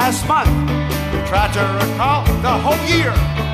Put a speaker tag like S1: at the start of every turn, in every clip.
S1: last month. Try to recall the whole year.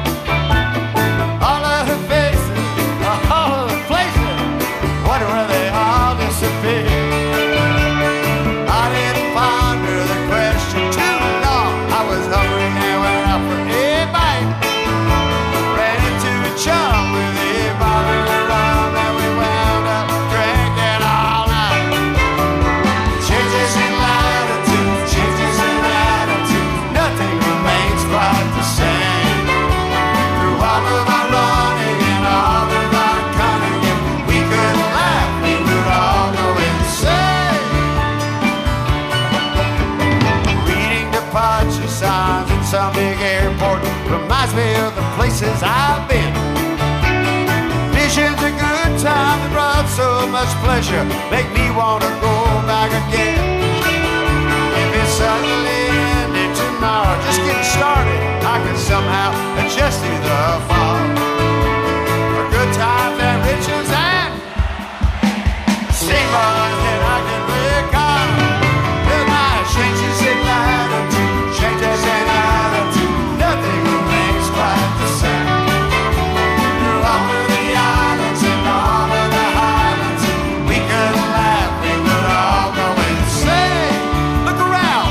S1: All of the faces, all of the places, wonder where they all disappeared. I didn't ponder the question too long. I was hungry and went out for a bite. Ran into a chum with a bottle of rum and we wound up drinking all night. Changes in latitude, changes in attitude, nothing remains quite the same. Through all of our running and all of our cunning, if we could laugh, we would all go insane. Reading departure signs in some big airport reminds me of the places I've been. Visions of good time that brought so much pleasure make me want to go back again. If it's suddenly ended tomorrow, just getting started, I can somehow adjust to the fall. For good times and riches and steamboats that I can recall. With my changes in latitude, changes in attitude, nothing remains quite the same. Through all of the islands and all of the highlands, we could laugh, we would all go insane. Look around.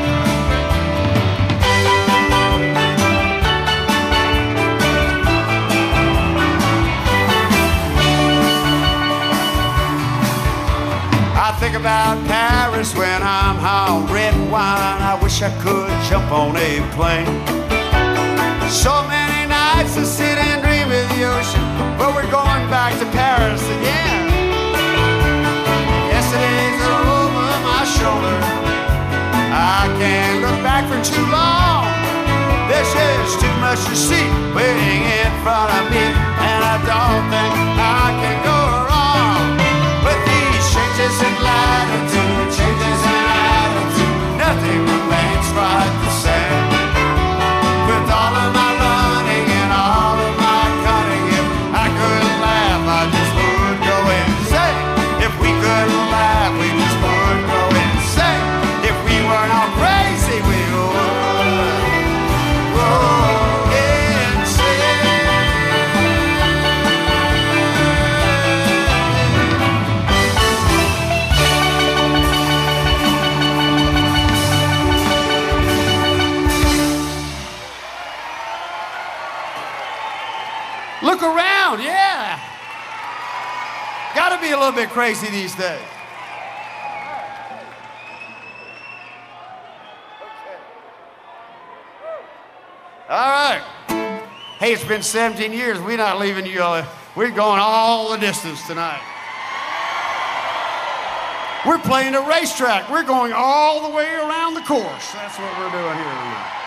S1: I think about Paris when I'm home, red wine, I wish I could jump on a plane. So many nights to sit and dream of the ocean, but we're going back to Paris again. Yesterday's over my shoulder, I can't look back for too long. There's just too much to see waiting in front of me, and I don't think I can go wrong. But these changes in latitude, changes in attitude, nothing remains quite the same. With all of my running and all of my cunning, if I could laugh, I just would go insane. If we couldn't laugh, we just would go insane. If we weren't all crazy, we would go insane. Look around, yeah. Gotta be a little bit crazy these days. All right. Hey, it's been 17 years. We're not leaving you. We're going all the distance tonight. We're playing a racetrack. We're going all the way around the course. That's what we're doing here tonight.